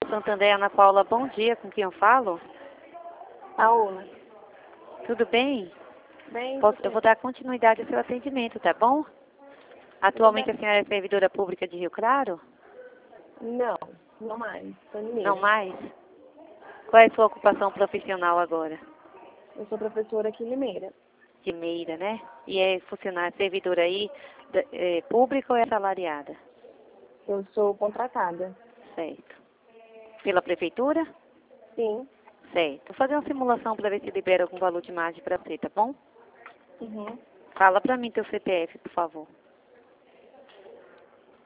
Santander, Ana Paula, bom dia, com quem eu falo? Paola. Tudo bem? Bem, Eu vou dar continuidade ao seu atendimento, tá bom? Atualmente a senhora é servidora pública de Rio Claro? não mais. Sou mineira. Não mais? Qual é a sua ocupação profissional agora? Eu sou professora aqui em Limeira. De Meira, né? E é funcionária, servidora aí, pública ou é assalariada? Eu sou contratada. Certo. Pela prefeitura? Sim. Certo. Vou fazer uma simulação para ver se libera algum valor de margem para você, tá bom? Uhum. Fala para mim teu CPF, por favor.